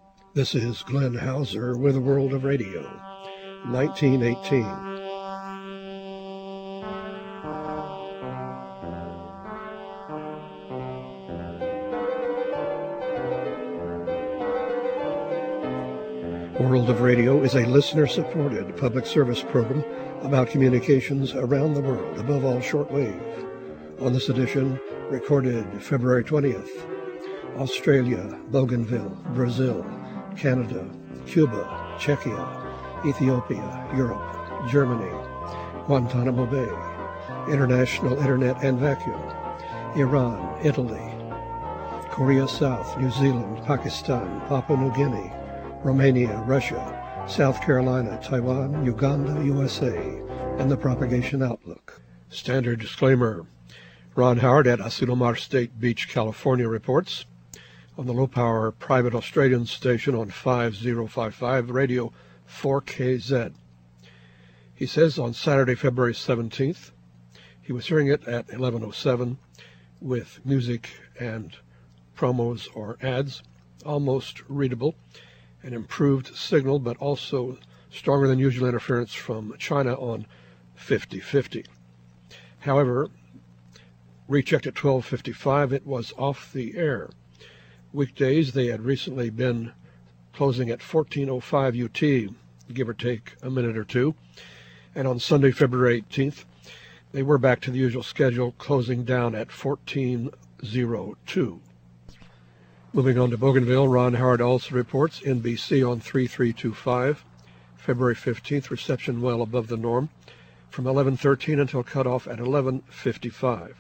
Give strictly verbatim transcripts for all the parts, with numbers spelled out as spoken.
This is Glenn Hauser with a World of Radio, nineteen eighteen. World of Radio is a listener-supported public service program about communications around the world, above all shortwave. On this edition, recorded February twentieth, Australia, Bougainville, Brazil, Canada, Cuba, Czechia, Ethiopia, Europe, Germany, Guantanamo Bay, International Internet and Vacuum, Iran, Italy, Korea South, New Zealand, Pakistan, Papua New Guinea, Romania, Russia, South Carolina, Taiwan, Uganda, U S A, and the Propagation Outlook. Standard disclaimer. Ron Howard at Asilomar State Beach, California reports on the low-power private Australian station on five oh five five Radio four K Z. He says on Saturday, February seventeenth, he was hearing it at eleven oh seven with music and promos or ads, almost readable, an improved signal, but also stronger than usual interference from China on fifty fifty. However, rechecked at twelve fifty-five, it was off the air. Weekdays, they had recently been closing at fourteen oh five U T, give or take a minute or two. And on Sunday, February eighteenth, they were back to the usual schedule, closing down at fourteen oh two. Moving on to Bougainville, Ron Howard also reports N B C on thirty-three twenty-five, February fifteenth, reception well above the norm, from eleven thirteen until cutoff at eleven fifty-five.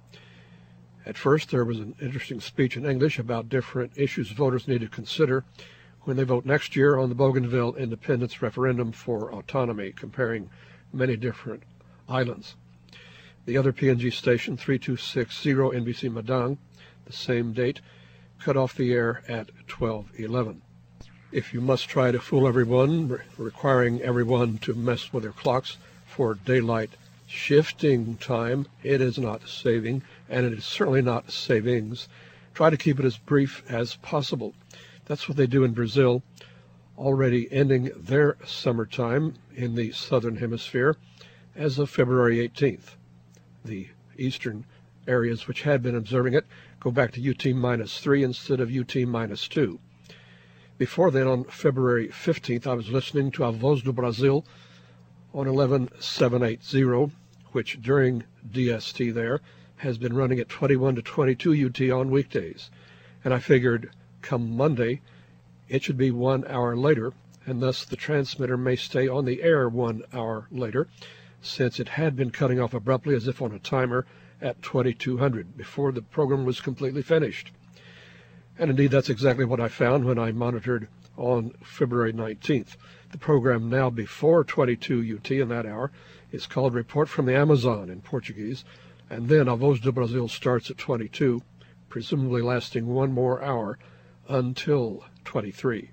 At first, there was an interesting speech in English about different issues voters need to consider when they vote next year on the Bougainville independence referendum for autonomy, comparing many different islands. The other P N G station, thirty-two sixty N B C Madang, the same date, cut off the air at twelve eleven. If you must try to fool everyone, re- requiring everyone to mess with their clocks for daylight shifting time, it is not saving, and it is certainly not savings. Try to keep it as brief as possible. That's what they do in Brazil, already ending their summertime in the southern hemisphere as of February eighteenth. The eastern areas which had been observing it go back to U T minus three instead of U T minus two. Before then, on February fifteenth, I was listening to A Voz do Brasil on eleven seven eighty, which during D S T there has been running at twenty-one to twenty-two U T on weekdays. And I figured come Monday, it should be one hour later, and thus the transmitter may stay on the air one hour later, since it had been cutting off abruptly as if on a timer at twenty-two hundred before the program was completely finished. And indeed, that's exactly what I found when I monitored on February nineteenth. The program now before twenty-two U T in that hour is called Report from the Amazon in Portuguese, and then A Voz do Brasil starts at twenty-two, presumably lasting one more hour until twenty-three.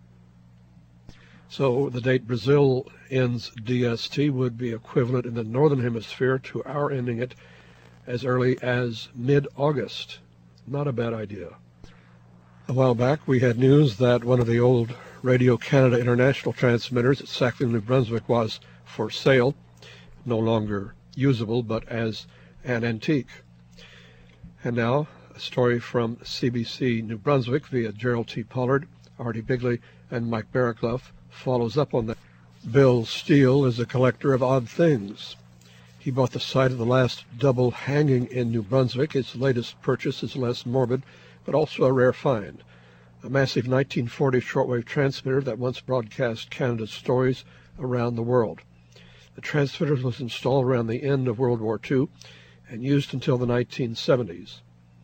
So the date Brazil ends D S T would be equivalent in the northern hemisphere to our ending it as early as mid-August. Not a bad idea. A while back, we had news that one of the old Radio Canada International transmitters at Sackville, New Brunswick was for sale, no longer usable, but as an antique. And now, a story from C B C New Brunswick via Gerald T. Pollard, Artie Bigley, and Mike Barraclough follows up on that. Bill Steele is a collector of odd things. He bought the site of the last double hanging in New Brunswick. His latest purchase is less morbid, but also a rare find. A massive nineteen forty shortwave transmitter that once broadcast Canada's stories around the world. The transmitter was installed around the end of World War Two and used until the nineteen seventies.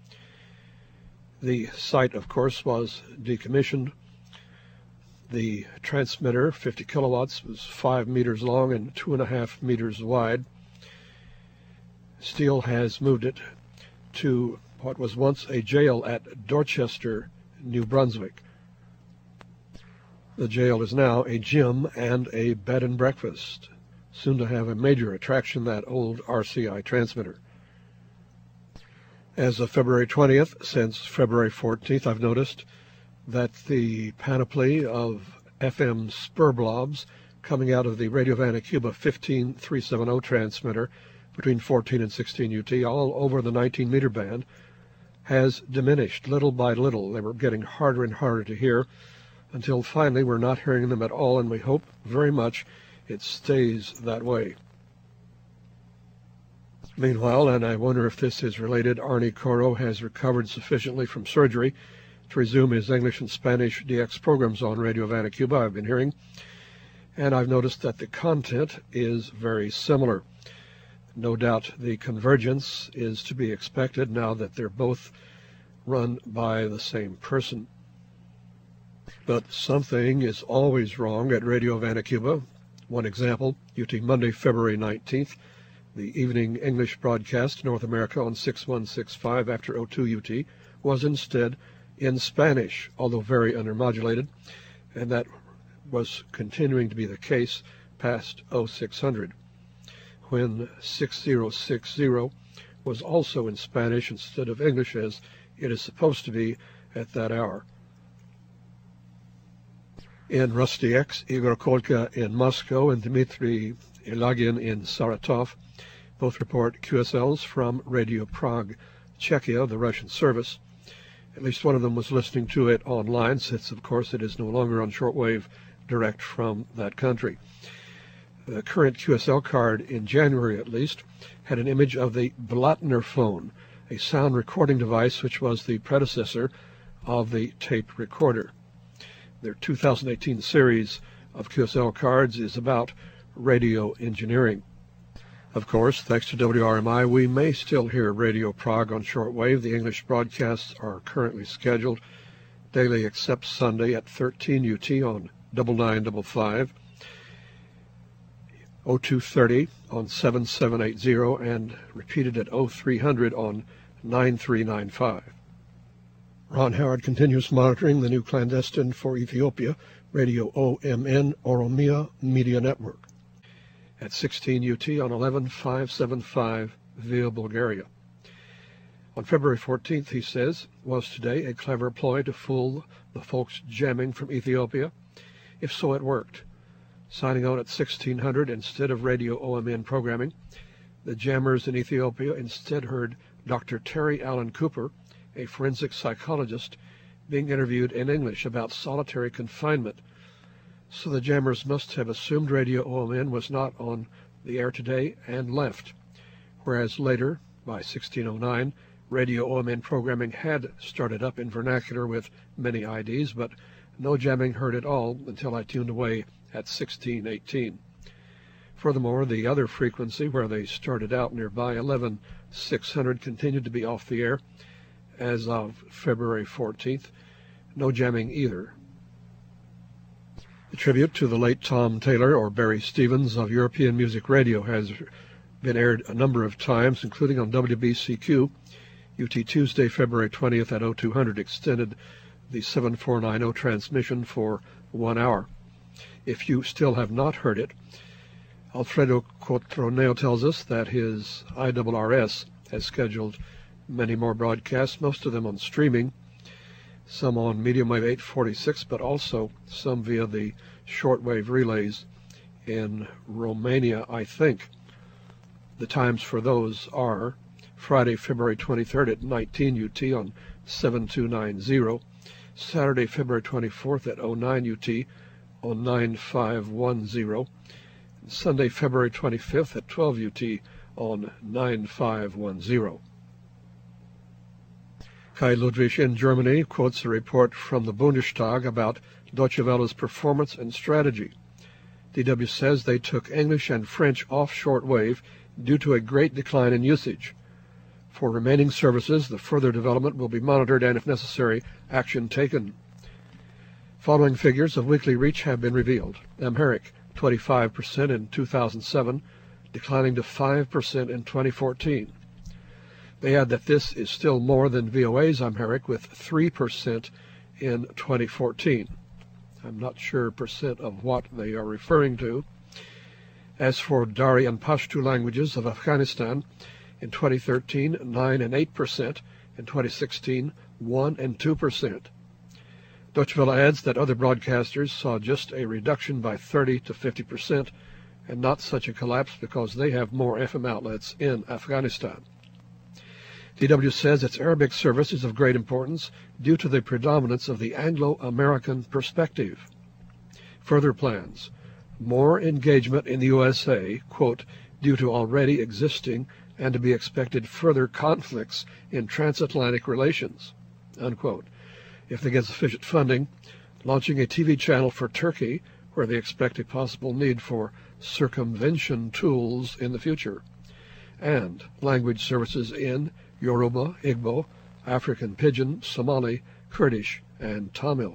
The site, of course, was decommissioned. The transmitter, fifty kilowatts, was five meters long and two and a half meters wide. Steele has moved it to what was once a jail at Dorchester, New Brunswick. The jail is now a gym and a bed and breakfast, soon to have a major attraction, that old R C I transmitter. As of February twentieth, since February fourteenth, I've noticed that the panoply of F M spur blobs coming out of the Radio Havana Cuba fifteen three seventy transmitter between fourteen and sixteen U T, all over the nineteen meter band, has diminished little by little. They were getting harder and harder to hear until finally we're not hearing them at all, and we hope very much it stays that way. Meanwhile, and I wonder if this is related, Arnie Coro has recovered sufficiently from surgery to resume his English and Spanish D X programs on Radio Havana Cuba, I've been hearing, and I've noticed that the content is very similar. No doubt the convergence is to be expected now that they're both run by the same person. But something is always wrong at Radio Havana Cuba. One example, U T Monday, February nineteenth, the evening English broadcast North America on six one six five after oh two U T was instead in Spanish, although very undermodulated, and that was continuing to be the case past oh six hundred. When sixty sixty was also in Spanish instead of English, as it is supposed to be at that hour. In Rusty X, Igor Kolka in Moscow and Dmitry Ilagin in Saratov both report Q S Ls from Radio Prague, Czechia, the Russian service. At least one of them was listening to it online, since, of course, it is no longer on shortwave direct from that country. The current Q S L card, in January at least, had an image of the Blattner phone, a sound recording device which was the predecessor of the tape recorder. Their two thousand eighteen series of Q S L cards is about radio engineering. Of course, thanks to W R M I, we may still hear Radio Prague on shortwave. The English broadcasts are currently scheduled daily except Sunday at thirteen U T on nine nine five five. oh two thirty on seven seven eight zero and repeated at oh three hundred on nine three nine five. Ron Howard continues monitoring the new clandestine for Ethiopia, Radio O M N Oromia Media Network, at sixteen U T on eleven five seventy-five via Bulgaria. On February fourteenth, he says, was today a clever ploy to fool the folks jamming from Ethiopia? If so, it worked. Signing on at sixteen hundred instead of Radio O M N programming, the jammers in Ethiopia instead heard Doctor Terry Allen Cooper, a forensic psychologist, being interviewed in English about solitary confinement. So the jammers must have assumed Radio O M N was not on the air today and left, whereas later, by sixteen oh nine, Radio O M N programming had started up in vernacular with many I Ds, but no jamming heard at all until I tuned away at sixteen eighteen. Furthermore, the other frequency where they started out nearby, eleven six hundred, continued to be off the air as of February fourteenth. No jamming either. A tribute to the late Tom Taylor, or Barry Stevens, of European Music Radio has been aired a number of times, including on W B C Q. U T Tuesday, February twentieth at oh two hundred extended the seven four nine zero transmission for one hour. If you still have not heard it, Alfredo Cotroneo tells us that his I R R S has scheduled many more broadcasts, most of them on streaming, some on medium wave eight forty-six, but also some via the shortwave relays in Romania, I think. The times for those are Friday, February twenty-third at nineteen U T on seven two nine zero, Saturday, February twenty-fourth at oh nine U T on nine five one zero, and Sunday, February twenty-fifth at twelve U T on nine five one zero. Kai Ludwig in Germany quotes a report from the Bundestag about Deutsche Welle's performance and strategy. D W says they took English and French off shortwave due to a great decline in usage. For remaining services, the further development will be monitored and, if necessary, action taken. Following figures of weekly reach have been revealed. Amharic, twenty-five percent in two thousand seven, declining to five percent in twenty fourteen. They add that this is still more than V O A's Amharic, with three percent in twenty fourteen. I'm not sure percent of what they are referring to. As for Dari and Pashto languages of Afghanistan, in twenty thirteen, nine and eight percent, in twenty sixteen, one and two percent. Deutsche Welle adds that other broadcasters saw just a reduction by thirty to fifty percent and not such a collapse because they have more F M outlets in Afghanistan. D W says its Arabic service is of great importance due to the predominance of the Anglo-American perspective. Further plans: more engagement in the U S A, quote, due to already existing and to be expected further conflicts in transatlantic relations, unquote. If they get sufficient funding, launching a T V channel for Turkey, where they expect a possible need for circumvention tools in the future, and language services in Yoruba, Igbo, African Pidgin, Somali, Kurdish, and Tamil.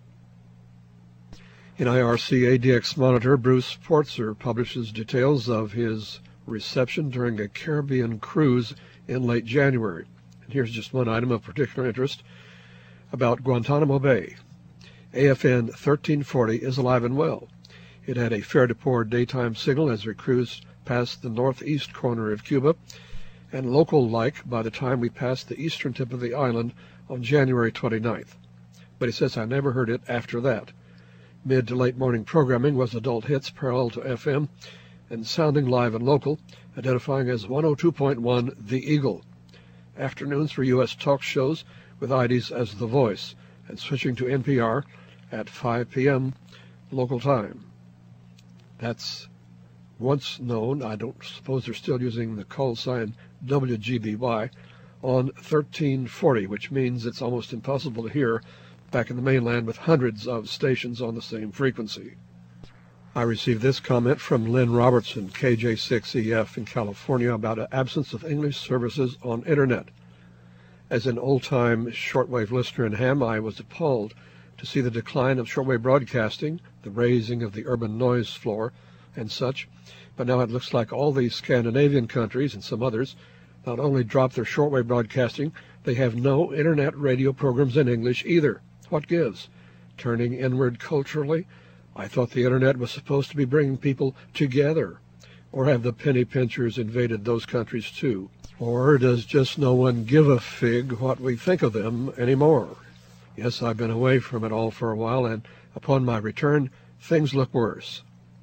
In I R C A D X Monitor, Bruce Portzer publishes details of his reception during a Caribbean cruise in late January. And here's just one item of particular interest about Guantanamo Bay. A F N thirteen forty is alive and well. It had a fair to poor daytime signal as we cruised past the northeast corner of Cuba, and local-like by the time we passed the eastern tip of the island on January twenty-ninth. But he says I never heard it after that. Mid to late morning programming was adult hits parallel to F M and sounding live and local, identifying as one oh two point one The Eagle. Afternoons were U S talk shows with I Ds as The Voice, and switching to N P R at five p.m. local time. That's once known, I don't suppose they're still using the call sign W G B Y, on thirteen forty, which means it's almost impossible to hear back in the mainland with hundreds of stations on the same frequency. I received this comment from Lynn Robertson, K J six E F in California, about an absence of English services on Internet. As an old-time shortwave listener in Ham, I was appalled to see the decline of shortwave broadcasting, the raising of the urban noise floor, and such, but now it looks like all these Scandinavian countries and some others not only drop their shortwave broadcasting, they have no Internet radio programs in English either. What gives? Turning inward culturally? I thought the Internet was supposed to be bringing people together. Or have the penny pinchers invaded those countries too? Or does just no one give a fig what we think of them anymore? Yes, I've been away from it all for a while, and upon my return, things look worse.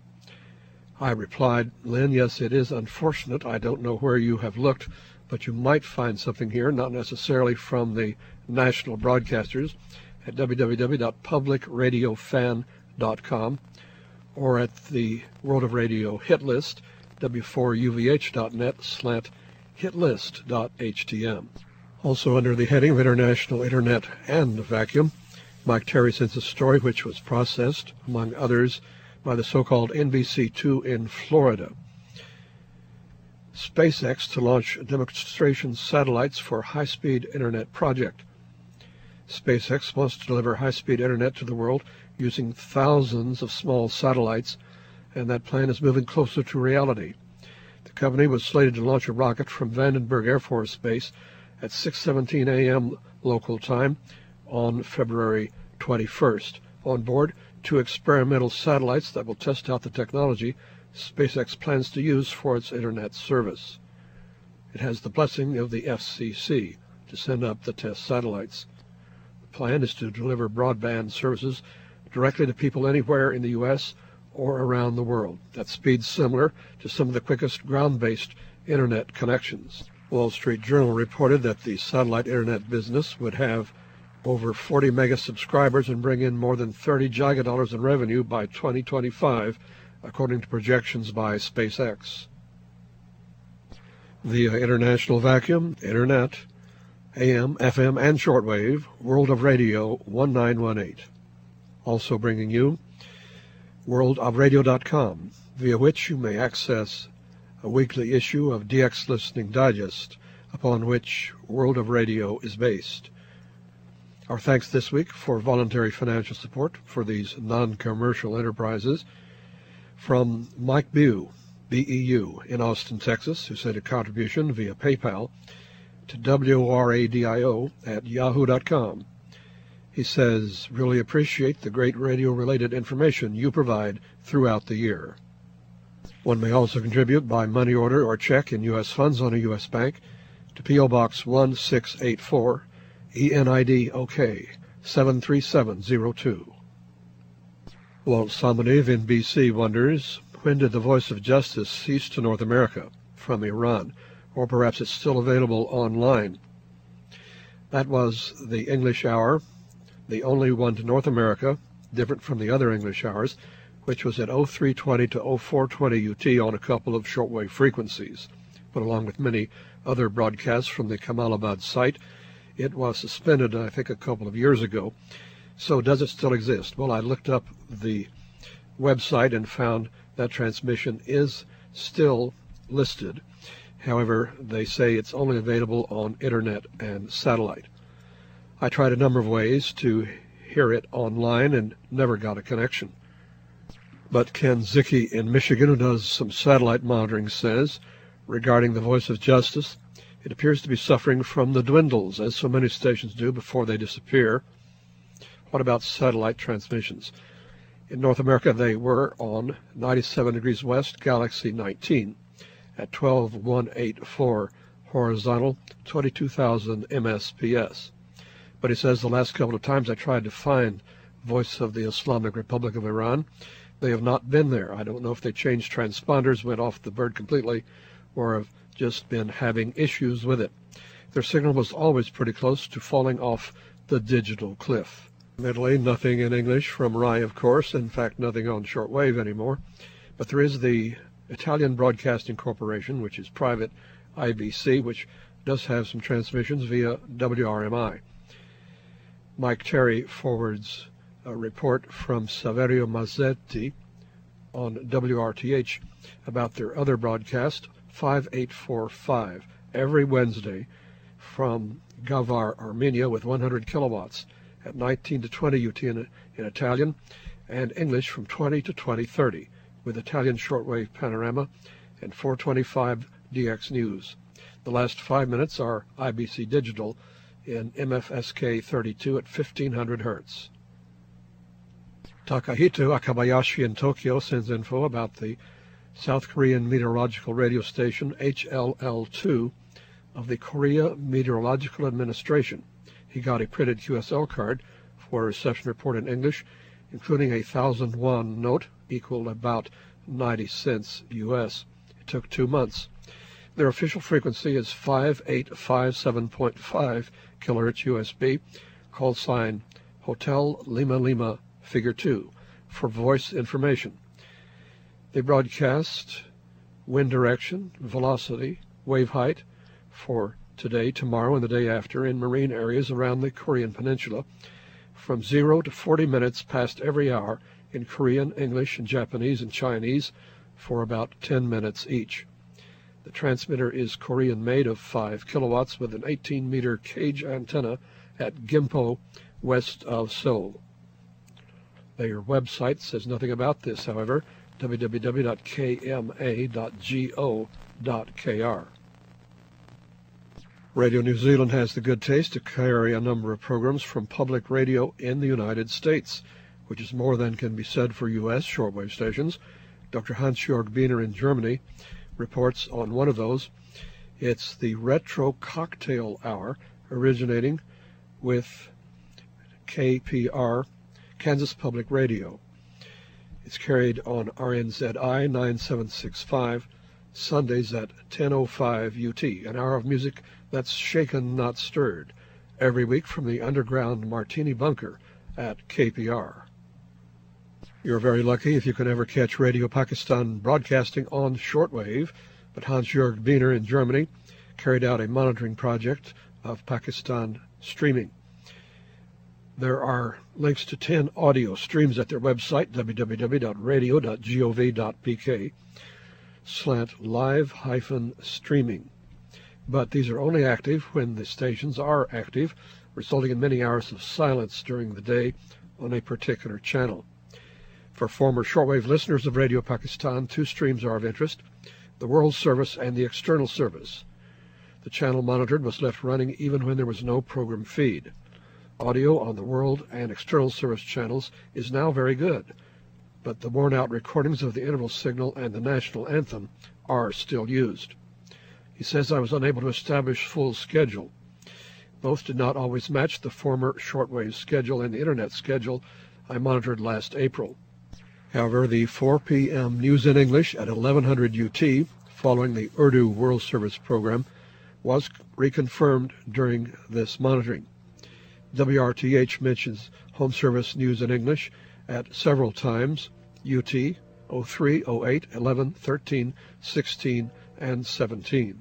I replied, Lynn, yes, it is unfortunate. I don't know where you have looked, but you might find something here, not necessarily from the national broadcasters, at w w w dot public radio fan dot com, or at the World of Radio hit list, w four u v h dot net slant hitlist dot h t m. Also under the heading of International Internet and Vacuum, Mike Terry sends a story which was processed, among others, by the so-called N B C two in Florida. SpaceX to launch demonstration satellites for high-speed internet project. SpaceX wants to deliver high-speed internet to the world using thousands of small satellites, and that plan is moving closer to reality. The company was slated to launch a rocket from Vandenberg Air Force Base at six seventeen a.m. local time on February twenty-first. On board, two experimental satellites that will test out the technology SpaceX plans to use for its internet service. It has the blessing of the F C C to send up the test satellites. The plan is to deliver broadband services directly to people anywhere in the U S or around the world at speeds similar to some of the quickest ground-based internet connections. Wall Street Journal reported that the satellite internet business would have over forty mega subscribers and bring in more than thirty gigadollars in revenue by twenty twenty-five, according to projections by SpaceX. Via International Vacuum, Internet, A M, F M, and shortwave, World of Radio one nine one eight. Also bringing you world of radio dot com, via which you may access a weekly issue of D X Listening Digest, upon which World of Radio is based. Our thanks this week for voluntary financial support for these non-commercial enterprises from Mike Bew, B E U, in Austin, Texas, who sent a contribution via PayPal to W R A D I O at yahoo dot com. He says, really appreciate the great radio-related information you provide throughout the year. One may also contribute by money order or check in U S funds on a U S bank to P O Box one six eight four, E N I D OK, seven three seven zero two. Walt Somoniv in B C wonders, when did the Voice of Justice cease to North America from Iran? Or perhaps it's still available online. That was the English hour, the only one to North America, different from the other English hours, which was at oh three twenty to oh four twenty U T on a couple of shortwave frequencies. But along with many other broadcasts from the Kamalabad site, it was suspended, I think, a couple of years ago. So does it still exist? Well, I looked up the website and found that transmission is still listed. However, they say it's only available on internet and satellite. I tried a number of ways to hear it online and never got a connection. But Ken Zicke in Michigan, who does some satellite monitoring, says, regarding the Voice of Justice, it appears to be suffering from the dwindles, as so many stations do before they disappear. What about satellite transmissions? In North America, they were on ninety-seven degrees west, Galaxy nineteen, at twelve one eighty-four horizontal, twenty-two thousand M S P S. But he says the last couple of times I tried to find Voice of the Islamic Republic of Iran, they have not been there. I don't know if they changed transponders, went off the bird completely, or have just been having issues with it. Their signal was always pretty close to falling off the digital cliff. Admittedly, nothing in English from R I, of course, in fact, nothing on shortwave anymore. But there is the Italian Broadcasting Corporation, which is private, I B C, which does have some transmissions via W R M I. Mike Terry forwards a report from Saverio Mazzetti on W R T H about their other broadcast, five eight four five, every Wednesday from Gavar, Armenia, with one hundred kilowatts at nineteen to twenty U T in, in Italian, and English from twenty to twenty thirty with Italian shortwave panorama and four twenty-five D X News. The last five minutes are I B C digital in M F S K thirty-two at fifteen hundred hertz. Takahito Akabayashi in Tokyo sends info about the South Korean meteorological radio station H L L two of the Korea Meteorological Administration. He got a printed Q S L card for a reception report in English, including a one thousand won note, equal about ninety cents U S. It took two months. Their official frequency is five eight five seven point five kilohertz U S B, call sign Hotel Lima Lima Figure two, for voice information. They broadcast wind direction, velocity, wave height for today, tomorrow, and the day after in marine areas around the Korean Peninsula, from zero to forty minutes past every hour in Korean, English, and Japanese and Chinese for about ten minutes each. The transmitter is Korean-made of five kilowatts with an eighteen meter cage antenna at Gimpo, west of Seoul. Their website says nothing about this, however, w w w dot k m a dot go dot k r. Radio New Zealand has the good taste to carry a number of programs from public radio in the United States, which is more than can be said for U S shortwave stations. Doctor Hans-Jörg Biener in Germany reports on one of those. It's the Retro Cocktail Hour, originating with K P R, Kansas Public Radio. It's carried on R N Z I nine seven six five, Sundays at ten oh five U T, an hour of music that's shaken, not stirred, every week from the underground Martini Bunker at K P R. You're very lucky if you can ever catch Radio Pakistan broadcasting on shortwave, but Hans-Jörg Biener in Germany carried out a monitoring project of Pakistan streaming. There are links to ten audio streams at their website, w w w dot radio dot gov dot p k, slant live hyphen streaming. But these are only active when the stations are active, resulting in many hours of silence during the day on a particular channel. For former shortwave listeners of Radio Pakistan, two streams are of interest: the World Service and the External Service. The channel monitored was left running even when there was no program feed. Audio on the World and External Service channels is now very good, but the worn-out recordings of the interval signal and the national anthem are still used. He says, I was unable to establish full schedule. Both did not always match the former shortwave schedule and internet schedule I monitored last April. However, the four p m news in English at eleven hundred U T, following the Urdu World Service program, was reconfirmed during this monitoring. W R T H mentions home service news in English at several times, U T, oh three, oh eight, eleven, thirteen, sixteen, and seventeen.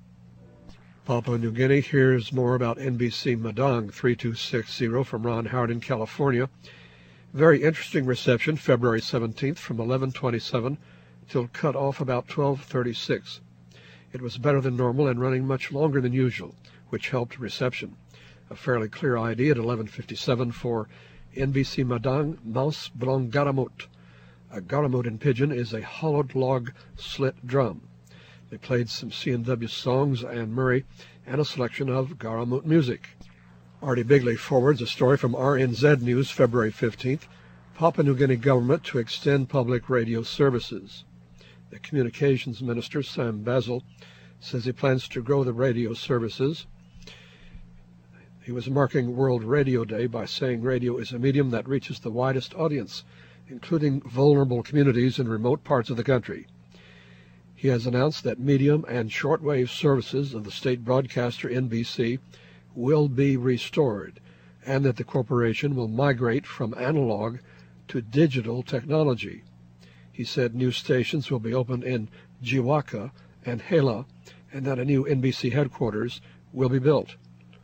Papua New Guinea hears more about N B C Madang three two six zero from Ron Howard in California. Very interesting reception, February seventeenth from eleven twenty-seven till cut off about twelve thirty-six. It was better than normal and running much longer than usual, which helped reception. A fairly clear I D at eleven fifty-seven for N B C Madang Maus Brong Garamut. A garamut in Pidgin is a hollowed log slit drum. They played some C and W songs and Murray and a selection of garamut music. Artie Bigley forwards a story from R N Z News, February fifteenth, Papua New Guinea government to extend public radio services. The communications minister, Sam Basil, says he plans to grow the radio services. He was marking World Radio Day by saying radio is a medium that reaches the widest audience, including vulnerable communities in remote parts of the country. He has announced that medium and shortwave services of the state broadcaster N B C will be restored, and that the corporation will migrate from analog to digital technology. He said new stations will be opened in Jiwaka and Hela, and that a new N B C headquarters will be built.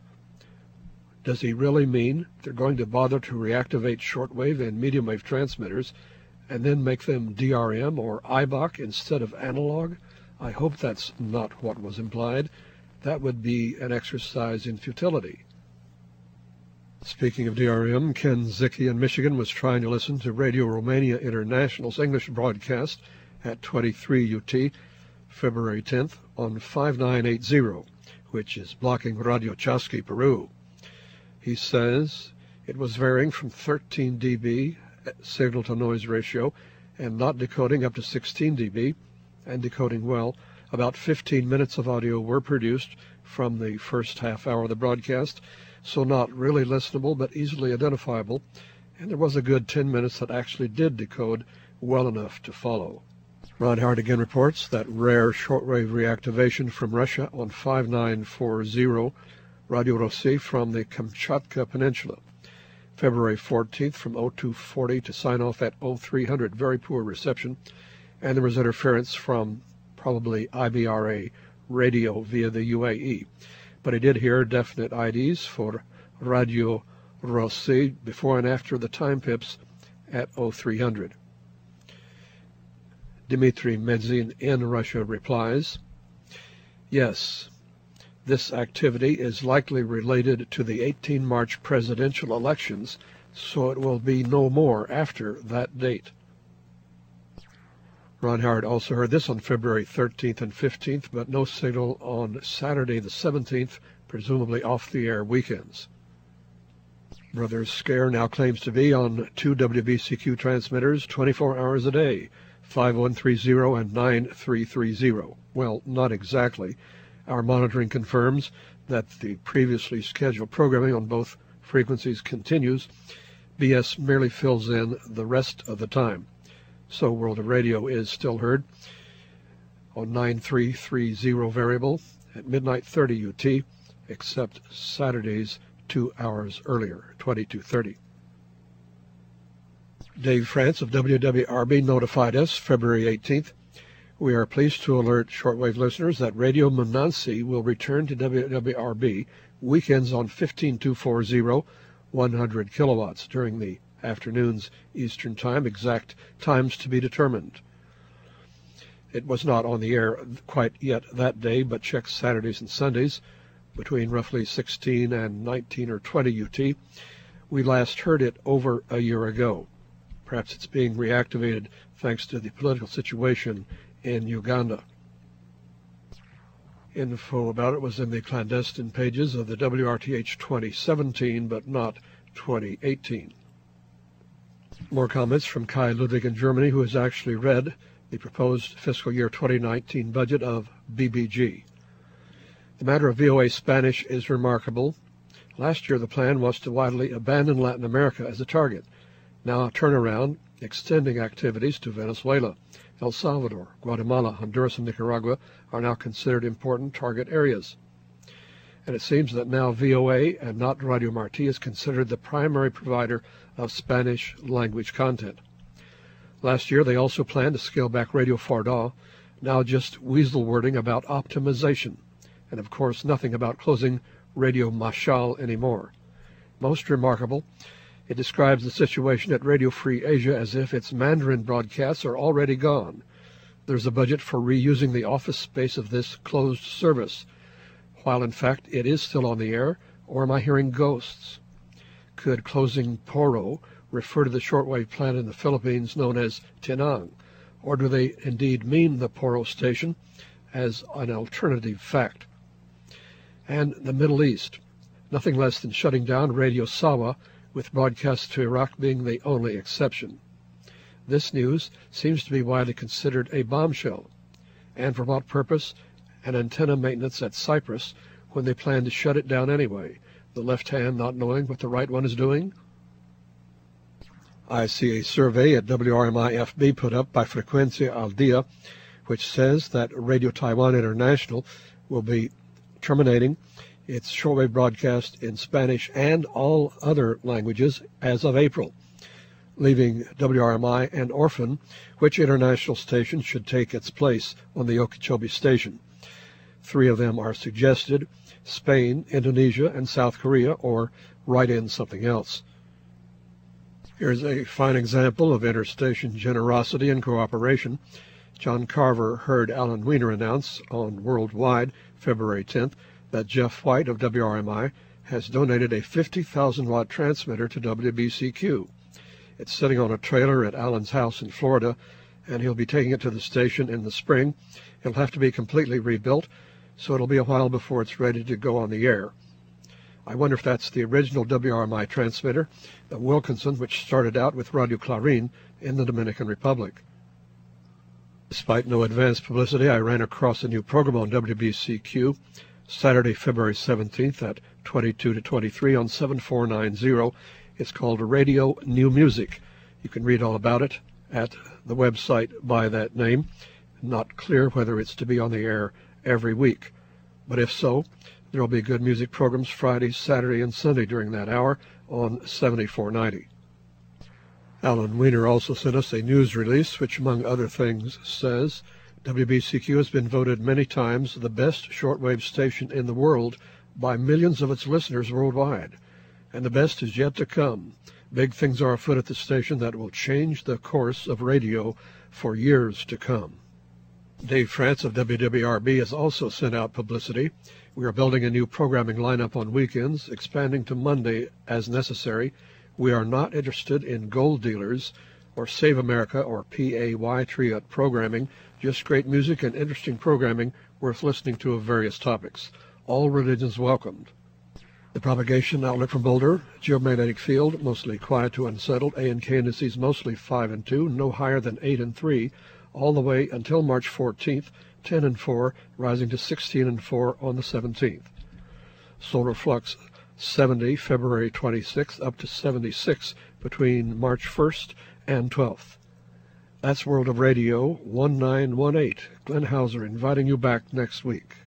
Does he really mean they're going to bother to reactivate shortwave and medium wave transmitters and then make them D R M or I B O C instead of analog? I hope that's not what was implied. That would be an exercise in futility. Speaking of D R M, Ken Zicki in Michigan was trying to listen to Radio Romania International's English broadcast at twenty-three U T, February tenth, on five nine eight zero, which is blocking Radio Chasqui, Peru. He says it was varying from thirteen D B signal-to-noise ratio and not decoding up to sixteen D B, and decoding well. About fifteen minutes of audio were produced from the first half hour of the broadcast, so not really listenable but easily identifiable, and there was a good ten minutes that actually did decode well enough to follow. Ron Howard again reports that rare shortwave reactivation from Russia on five nine four zero Radio Rossi from the Kamchatka Peninsula. February fourteenth from oh two forty to sign off at oh three hundred, very poor reception, and there was interference from probably I B R A radio via the U A E. But I did hear definite I Ds for Radio Rossi before and after the time pips at oh three hundred. Dmitry Medzin in Russia replies, yes, this activity is likely related to the eighteen March presidential elections, so it will be no more after that date. Ron Howard also heard this on February thirteenth and fifteenth, but no signal on Saturday the seventeenth, presumably off-the-air weekends. Brother Scare now claims to be on two W B C Q transmitters twenty-four hours a day, five one three zero and nine three three zero. Well, not exactly. Our monitoring confirms that the previously scheduled programming on both frequencies continues. B S merely fills in the rest of the time. So World of Radio is still heard on nine three three zero variable at midnight thirty U T, except Saturdays two hours earlier, twenty-two thirty. Dave France of W W R B notified us February eighteenth. We are pleased to alert shortwave listeners that Radio Munansi will return to W W R B weekends on fifteen two forty, one hundred kilowatts during the afternoons Eastern Time, exact times to be determined. It was not on the air quite yet that day, but check Saturdays and Sundays between roughly sixteen and nineteen or twenty U T. We last heard it over a year ago. Perhaps it's being reactivated thanks to the political situation in Uganda. Info about it was in the clandestine pages of the W R T H twenty seventeen, but not twenty eighteen. More comments from Kai Ludwig in Germany, who has actually read the proposed fiscal year twenty nineteen budget of B B G. The matter of V O A Spanish is remarkable. Last year the plan was to widely abandon Latin America as a target. Now a turnaround, extending activities to Venezuela. El Salvador, Guatemala, Honduras, and Nicaragua are now considered important target areas. And it seems that now V O A and not Radio Marti is considered the primary provider of Spanish language content. Last year they also planned to scale back Radio Fardaw, now just weasel wording about optimization, and of course nothing about closing Radio Mashal anymore. Most remarkable, it describes the situation at Radio Free Asia as if its Mandarin broadcasts are already gone. There's a budget for reusing the office space of this closed service, while in fact it is still on the air, or am I hearing ghosts? Could closing Poro refer to the shortwave plant in the Philippines known as Tinang, or do they indeed mean the Poro station as an alternative fact? And the Middle East, nothing less than shutting down Radio Sawa, with broadcasts to Iraq being the only exception. This news seems to be widely considered a bombshell. And for what purpose? An antenna maintenance at Cyprus when they plan to shut it down anyway, the left hand not knowing what the right one is doing? I see a survey at W R M I F B put up by Frecuencia Al Dia, which says that Radio Taiwan International will be terminating its shortwave broadcast in Spanish and all other languages as of April, leaving W R M I and Orphan, which international station should take its place on the Okeechobee station. Three of them are suggested: Spain, Indonesia, and South Korea, or write in something else. Here's a fine example of interstation generosity and cooperation. John Carver heard Alan Weiner announce on Worldwide, February tenth, that Jeff White of W R M I has donated a fifty thousand watt transmitter to W B C Q. It's sitting on a trailer at Alan's house in Florida, and he'll be taking it to the station in the spring. It'll have to be completely rebuilt, so it'll be a while before it's ready to go on the air. I wonder if that's the original W R M I transmitter, the Wilkinson, which started out with Radio Clarín in the Dominican Republic. Despite no advance publicity, I ran across a new program on W B C Q Saturday, February seventeenth at twenty-two to twenty-three on seven four nine zero. It's called Radio New Music. You can read all about it at the website by that name. Not clear whether it's to be on the air every week, but if so, there will be good music programs Friday, Saturday, and Sunday during that hour on seventy-four ninety. Alan Weiner also sent us a news release which, among other things, says W B C Q has been voted many times the best shortwave station in the world by millions of its listeners worldwide, and the best is yet to come. Big things are afoot at the station that will change the course of radio for years to come. Dave France of W W R B has also sent out publicity. We are building a new programming lineup on weekends, expanding to Monday as necessary. We are not interested in gold dealers or Save America or P A Y Triot programming, just great music and interesting programming worth listening to of various topics. All religions welcomed. The propagation outlook from Boulder: geomagnetic field, mostly quiet to unsettled, A and K indices mostly five and two, no higher than eight and three, all the way until March fourteenth, ten and four, rising to sixteen and four on the seventeenth. Solar flux seventy, February twenty-sixth, up to seventy-six between March first and twelfth. That's World of Radio one nine one eight. Glenn Hauser inviting you back next week.